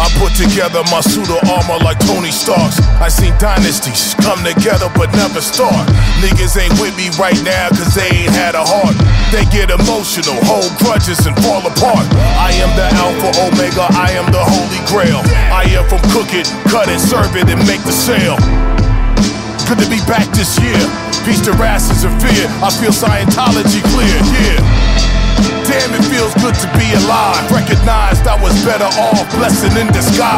I put together my suit of armor like Tony Stark's. I seen dynasties come together but never start. Niggas ain't with me right now cause they ain't had a heart. They get emotional, hold grudges and fall apart. I am the Alpha Omega, I am the Holy Grail. I am from cook it, cut it, serve it and make the sale. Good to be back this year. Peace to rashes and fear. I feel Scientology clear, yeah. Damn, it feels good to be alive. Recognized I was better off, blessing in disguise.